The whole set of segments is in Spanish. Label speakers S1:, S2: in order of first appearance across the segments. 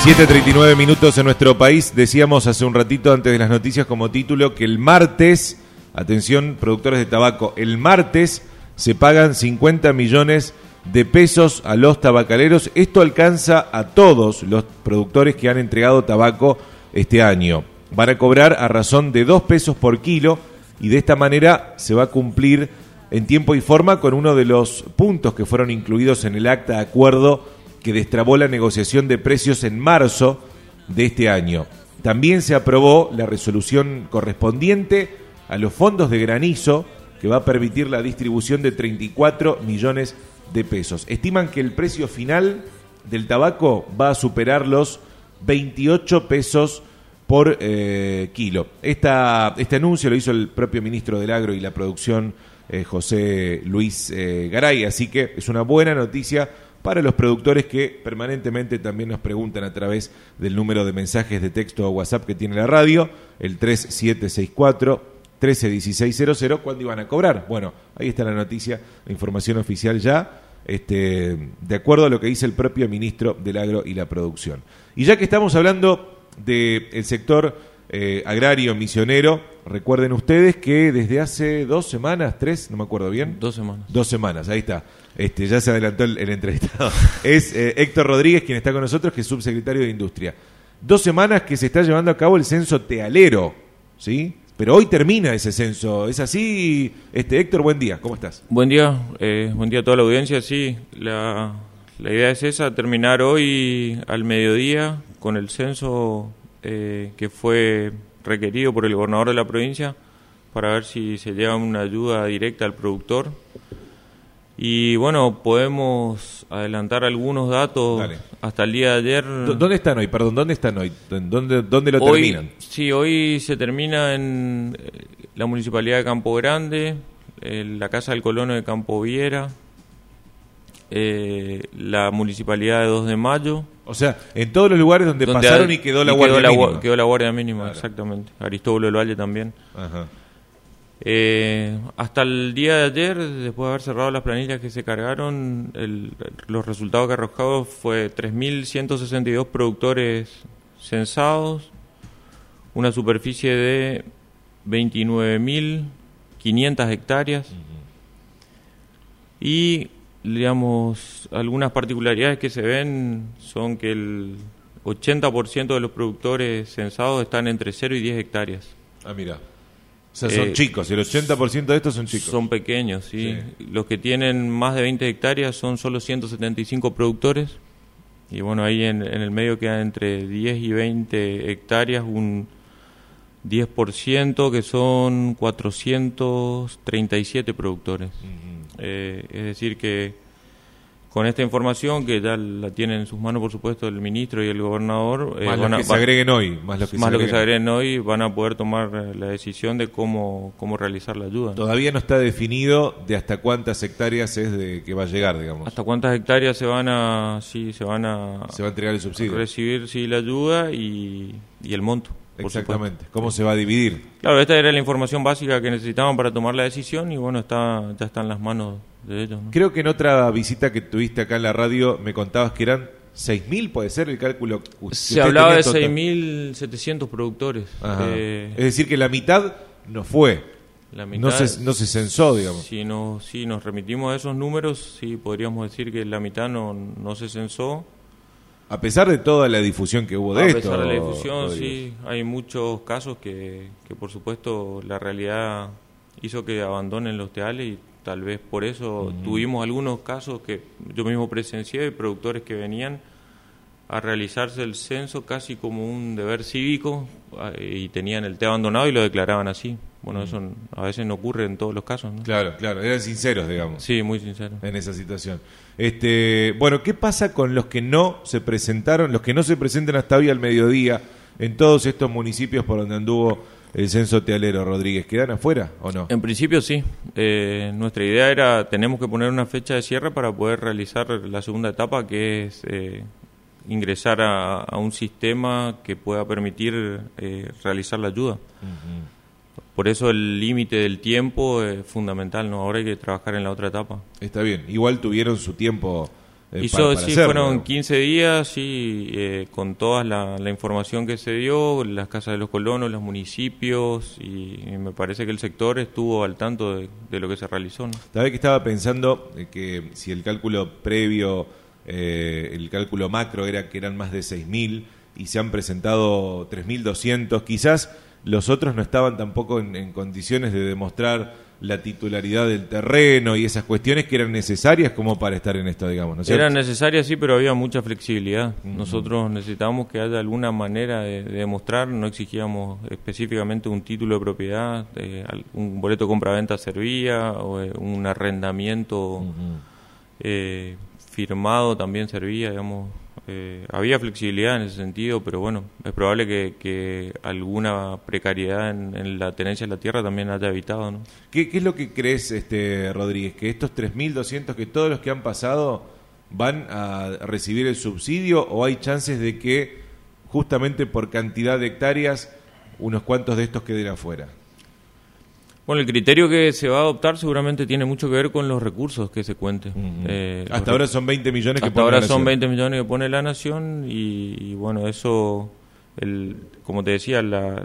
S1: 7:39 minutos en nuestro país. Decíamos hace un ratito antes de las noticias como título que el martes, atención productores de tabaco, el martes se pagan 50 millones de pesos a los tabacaleros. Esto alcanza a todos los productores que han entregado tabaco este año. Van a cobrar a razón de 2 pesos por kilo y de esta manera se va a cumplir en tiempo y forma con uno de los puntos que fueron incluidos en el acta de acuerdo que destrabó la negociación de precios en marzo de este año. También se aprobó la resolución correspondiente a los fondos de granizo que va a permitir la distribución de 34 millones de pesos. Estiman que el precio final del tabaco va a superar los 28 pesos por kilo. Este anuncio lo hizo el propio ministro del Agro y la Producción, José Luis Garay, así que es una buena noticia para los productores que permanentemente también nos preguntan a través del número de mensajes de texto o WhatsApp que tiene la radio, el 3764-131600, ¿cuándo iban a cobrar? Bueno, ahí está la noticia, la información oficial ya, de acuerdo a lo que dice el propio ministro del Agro y la Producción. Y ya que estamos hablando del sector agrario misionero, recuerden ustedes que desde hace 2 semanas, 3, no me acuerdo bien.
S2: 2 semanas.
S1: 2 semanas, ahí está. Ya se adelantó el entrevistado. Es Héctor Rodríguez quien está con nosotros, que es subsecretario de Industria. 2 semanas que se está llevando a cabo el censo tealero, ¿sí? Pero hoy termina ese censo. ¿Es así? Héctor, buen día. ¿Cómo estás?
S2: Buen día a toda la audiencia. Sí, la idea es esa, terminar hoy al mediodía con el censo que fue requerido por el gobernador de la provincia para ver si se lleva una ayuda directa al productor. Y bueno, podemos adelantar algunos datos. Dale. Hasta el día de ayer.
S1: ¿Dónde están hoy? Perdón, ¿dónde están hoy? ¿Dónde lo terminan?
S2: Sí, hoy se termina en la Municipalidad de Campo Grande, la Casa del Colono de Campo Viera, la Municipalidad de 2 de Mayo.
S1: O sea, en todos los lugares donde pasaron y quedó la Guardia Mínima.
S2: Quedó la Guardia Mínima, claro. Exactamente. Aristóbulo del Valle también. Ajá. Hasta el día de ayer, después de haber cerrado las planillas que se cargaron, los resultados que arrojaron fue 3.162 productores censados, una superficie de 29.500 hectáreas. Y, digamos, algunas particularidades que se ven son que el 80% de los productores censados están entre 0 y 10 hectáreas.
S1: Ah, mira. O sea, son chicos, el 80% de estos son chicos.
S2: Son pequeños, sí. Los que tienen más de 20 hectáreas son solo 175 productores. Y bueno, ahí en el medio quedan entre 10 y 20 hectáreas un 10%, que son 437 productores. Es decir que con esta información, que ya la tienen en sus manos, por supuesto, el ministro y el gobernador,
S1: más los que se agreguen hoy,
S2: van a poder tomar la decisión de cómo realizar la ayuda.
S1: Todavía no está definido de hasta cuántas hectáreas es de que va a llegar, digamos.
S2: Hasta cuántas hectáreas se va a
S1: entregar el subsidio,
S2: recibir la ayuda y el monto.
S1: Exactamente. ¿Cómo se va a dividir?
S2: Claro, esta era la información básica que necesitaban para tomar la decisión y bueno, ya está en las manos de ellos, ¿no?
S1: Creo que en otra visita que tuviste acá en la radio me contabas que eran 6.000, ¿puede ser el cálculo?
S2: Se hablaba de 6.700 productores.
S1: Es decir, que la mitad no fue.
S2: La mitad,
S1: no se censó, digamos.
S2: Si nos remitimos a esos números, sí podríamos decir que la mitad no se censó.
S1: A pesar de toda la difusión que hubo de esto. A
S2: pesar de la difusión, sí. Hay muchos casos que por supuesto, la realidad hizo que abandonen los teales y tal vez por eso tuvimos algunos casos que yo mismo presencié de productores que venían a realizarse el censo casi como un deber cívico y tenían el té abandonado y lo declaraban así. Bueno, eso a veces no ocurre en todos los casos, ¿no?
S1: Claro, eran sinceros, digamos.
S2: Sí, muy sinceros.
S1: En esa situación. Bueno, ¿qué pasa con los que no se presentaron, los que no se presentan hasta hoy al mediodía en todos estos municipios por donde anduvo el censo tealero, Rodríguez? ¿Quedan afuera o no?
S2: En principio sí. Nuestra idea era, tenemos que poner una fecha de cierre para poder realizar la segunda etapa, que es ingresar a un sistema que pueda permitir realizar la ayuda. Por eso el límite del tiempo es fundamental, ¿no? Ahora hay que trabajar en la otra etapa.
S1: Está bien. Igual tuvieron su tiempo para
S2: sí,
S1: hacerlo,
S2: fueron
S1: ¿no?
S2: 15 días, sí, con toda la información que se dio, las casas de los colonos, los municipios, y me parece que el sector estuvo al tanto de lo que se realizó, ¿no?
S1: Sabés que estaba pensando que si el cálculo previo, el cálculo macro era que eran más de 6.000 y se han presentado 3.200, quizás los otros no estaban tampoco en condiciones de demostrar la titularidad del terreno y esas cuestiones que eran necesarias como para estar en esto, digamos, ¿no es cierto?
S2: Eran necesarias, sí, pero había mucha flexibilidad. Nosotros necesitábamos que haya alguna manera de demostrar, no exigíamos específicamente un título de propiedad, un boleto de compra-venta servía, o un arrendamiento firmado también servía, digamos. Había flexibilidad en ese sentido, pero bueno, es probable que alguna precariedad en la tenencia de la tierra también haya evitado, ¿no?
S1: ¿Qué es lo que crees, Rodríguez? ¿Que estos 3.200, que todos los que han pasado van a recibir el subsidio, o hay chances de que justamente por cantidad de hectáreas unos cuantos de estos queden afuera?
S2: Bueno, el criterio que se va a adoptar seguramente tiene mucho que ver con los recursos que se cuenten.
S1: Hasta ahora son 20 millones que
S2: hasta
S1: pone
S2: ahora
S1: la Nación.
S2: son 20 millones que pone la Nación y bueno, eso, como te decía,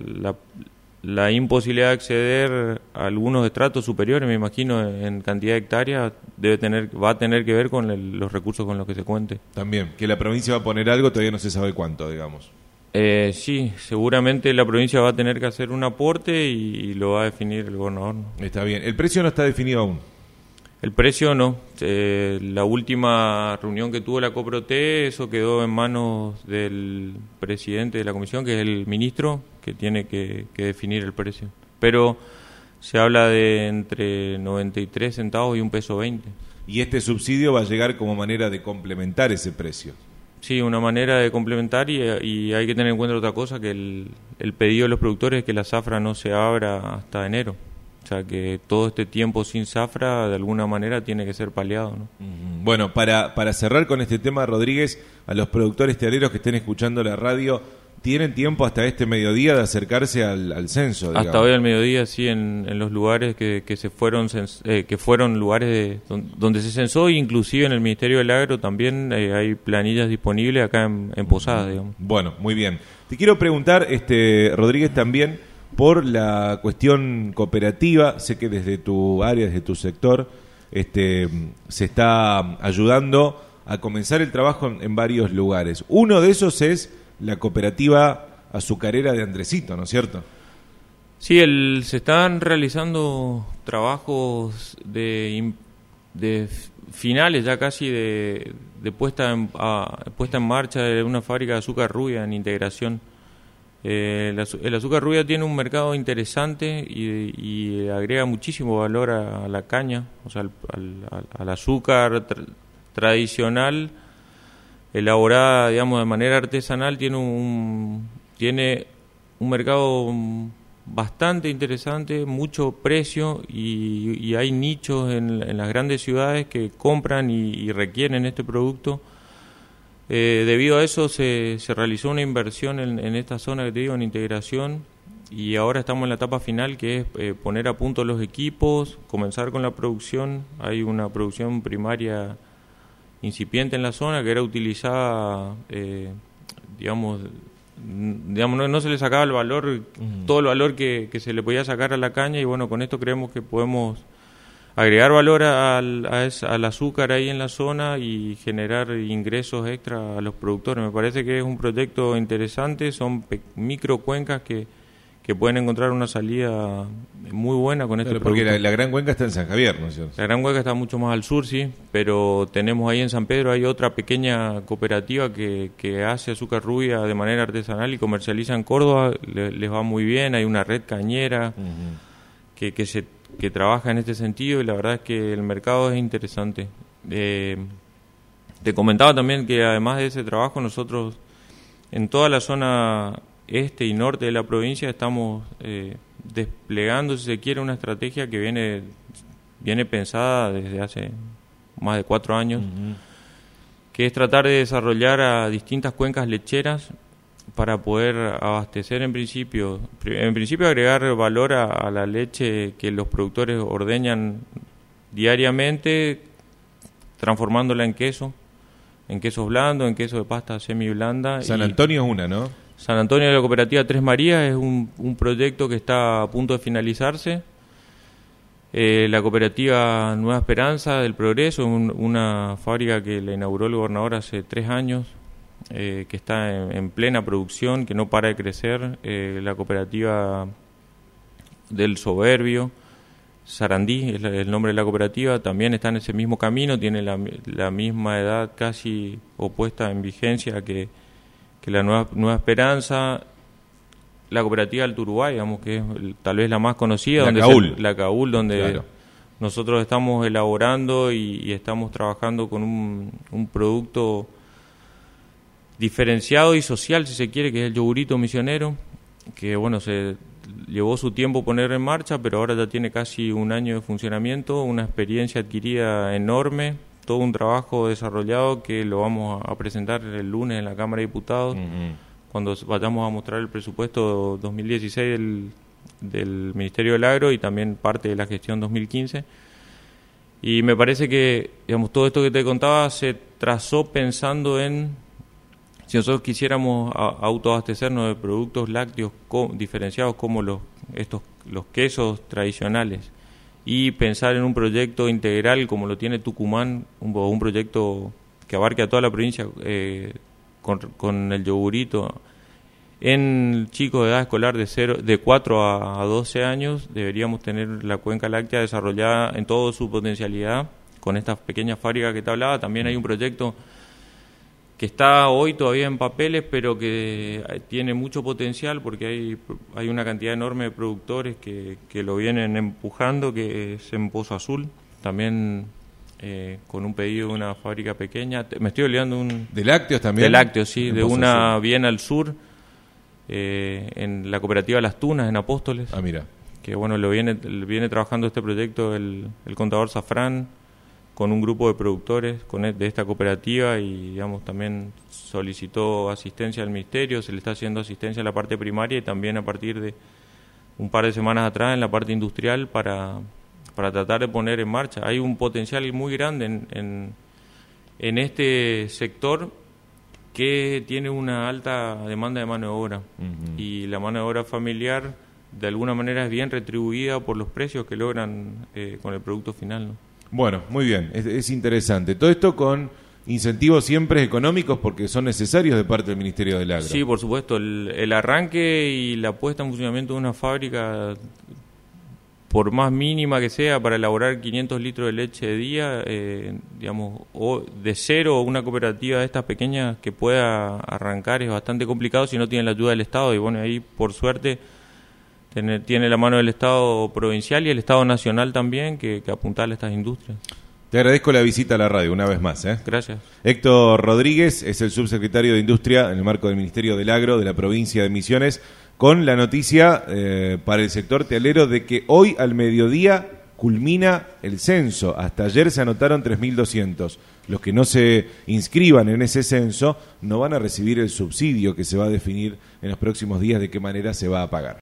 S2: la imposibilidad de acceder a algunos estratos superiores, me imagino, en cantidad de hectáreas, va a tener que ver con los recursos con los que se cuente.
S1: También, que la provincia va a poner algo, todavía no se sabe cuánto, digamos.
S2: Sí, seguramente la provincia va a tener que hacer un aporte y lo va a definir el gobernador, ¿no?
S1: Está bien. ¿El precio no está definido aún?
S2: El precio no. La última reunión que tuvo la Coprote, eso quedó en manos del presidente de la comisión, que es el ministro, que tiene que definir el precio. Pero se habla de entre 93 centavos y $1.20.
S1: Y este subsidio va a llegar como manera de complementar ese precio.
S2: Sí, una manera de complementar y hay que tener en cuenta otra cosa, que el pedido de los productores es que la zafra no se abra hasta enero. O sea, que todo este tiempo sin zafra de alguna manera tiene que ser paliado, ¿no?
S1: Bueno, para cerrar con este tema, Rodríguez, a los productores tealeros que estén escuchando la radio, ¿tienen tiempo hasta este mediodía de acercarse al censo, digamos?
S2: Hasta hoy al mediodía, sí, en los lugares que fueron lugares donde se censó, inclusive en el Ministerio del Agro también hay planillas disponibles acá en Posadas, digamos.
S1: Bueno, muy bien. Te quiero preguntar, Rodríguez, también por la cuestión cooperativa. Sé que desde tu área, desde tu sector, se está ayudando a comenzar el trabajo en varios lugares. Uno de esos es la cooperativa azucarera de Andresito, ¿no es cierto?
S2: Sí, se están realizando trabajos de finales ya casi de puesta en marcha de una fábrica de azúcar rubia en integración. El azúcar rubia tiene un mercado interesante y agrega muchísimo valor a la caña, o sea, al azúcar tradicional, elaborada, digamos, de manera artesanal, tiene un mercado bastante interesante, mucho precio y hay nichos en las grandes ciudades que compran y requieren este producto. Debido a eso se realizó una inversión en esta zona que te digo, en integración, y ahora estamos en la etapa final, que es poner a punto los equipos, comenzar con la producción. Hay una producción primaria incipiente en la zona que era utilizada, digamos no se le sacaba el valor, todo el valor que se le podía sacar a la caña, y bueno, con esto creemos que podemos agregar valor al azúcar ahí en la zona y generar ingresos extra a los productores. Me parece que es un proyecto interesante, son microcuencas que pueden encontrar una salida muy buena con este
S1: porque
S2: producto.
S1: la Gran Cuenca está en San Javier, ¿no es cierto?
S2: La Gran Cuenca está mucho más al sur, sí, pero tenemos ahí en San Pedro, hay otra pequeña cooperativa que hace azúcar rubia de manera artesanal y comercializa en Córdoba, les va muy bien, hay una red cañera que trabaja en este sentido, y la verdad es que el mercado es interesante. Te comentaba también que además de ese trabajo, nosotros en toda la zona este y norte de la provincia estamos desplegando, si se quiere, una estrategia que viene pensada desde hace más de 4 años, que es tratar de desarrollar a distintas cuencas lecheras para poder abastecer en principio agregar valor a la leche que los productores ordeñan diariamente, transformándola en queso, en quesos blandos, en quesos de pasta semi-blanda.
S1: San Antonio es una, ¿no?
S2: San Antonio de la cooperativa Tres Marías es un proyecto que está a punto de finalizarse. La cooperativa Nueva Esperanza del Progreso, una fábrica que la inauguró el gobernador hace 3 años, que está en plena producción, que no para de crecer. La cooperativa del Soberbio, Sarandí es el nombre de la cooperativa, también está en ese mismo camino, tiene la misma edad casi opuesta en vigencia que la Nueva Esperanza. La cooperativa Alto Uruguay, digamos que es tal vez la más conocida, la Caúl, donde claro, nosotros estamos elaborando y estamos trabajando con un producto diferenciado y social, si se quiere, que es el yogurito misionero, que bueno, se llevó su tiempo poner en marcha, pero ahora ya tiene casi 1 año de funcionamiento, una experiencia adquirida enorme, todo un trabajo desarrollado que lo vamos a presentar el lunes en la Cámara de Diputados. Cuando vayamos a mostrar el presupuesto 2016 del Ministerio del Agro y también parte de la gestión 2015. Y me parece que, digamos, todo esto que te contaba se trazó pensando en, si nosotros quisiéramos autoabastecernos de productos lácteos diferenciados como los quesos tradicionales y pensar en un proyecto integral como lo tiene Tucumán, un proyecto que abarque a toda la provincia, con el yogurito en chicos de edad escolar de 4 a 12 años, deberíamos tener la cuenca láctea desarrollada en toda su potencialidad con estas pequeñas fábricas que te hablaba. También hay un proyecto que está hoy todavía en papeles, pero que tiene mucho potencial porque hay una cantidad enorme de productores que lo vienen empujando, que es en Pozo Azul, también con un pedido de una fábrica pequeña. Me estoy olvidando
S1: ¿De lácteos también?
S2: De lácteos, sí, de una bien al sur, en la cooperativa Las Tunas, en Apóstoles.
S1: Ah, mira.
S2: Que bueno, viene trabajando este proyecto el contador Zafrán, con un grupo de productores de esta cooperativa, y digamos también solicitó asistencia al ministerio, se le está haciendo asistencia a la parte primaria y también a partir de un par de semanas atrás en la parte industrial para tratar de poner en marcha. Hay un potencial muy grande en este sector que tiene una alta demanda de mano de obra, y la mano de obra familiar de alguna manera es bien retribuida por los precios que logran con el producto final, ¿no?
S1: Bueno, muy bien, es interesante. Todo esto con incentivos siempre económicos porque son necesarios de parte del Ministerio del Agro.
S2: Sí, por supuesto. El arranque y la puesta en funcionamiento de una fábrica, por más mínima que sea, para elaborar 500 litros de leche de día, digamos, o de cero, una cooperativa de estas pequeñas que pueda arrancar es bastante complicado si no tiene la ayuda del Estado. Y bueno, ahí por suerte tiene la mano del Estado provincial y el Estado nacional también que apuntala a estas industrias.
S1: Te agradezco la visita a la radio una vez más.
S2: Gracias.
S1: Héctor Rodríguez es el subsecretario de Industria en el marco del Ministerio del Agro de la provincia de Misiones, con la noticia para el sector tealero de que hoy al mediodía culmina el censo. Hasta ayer se anotaron 3.200. Los que no se inscriban en ese censo no van a recibir el subsidio que se va a definir en los próximos días de qué manera se va a pagar.